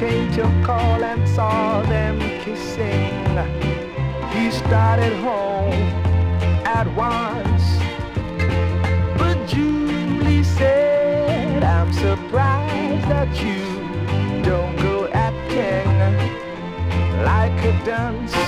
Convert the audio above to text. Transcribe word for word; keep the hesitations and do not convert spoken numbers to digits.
came to call and saw them kissing. He started home at once, but Julie said, I'm surprised that you don't go acting like a dunce.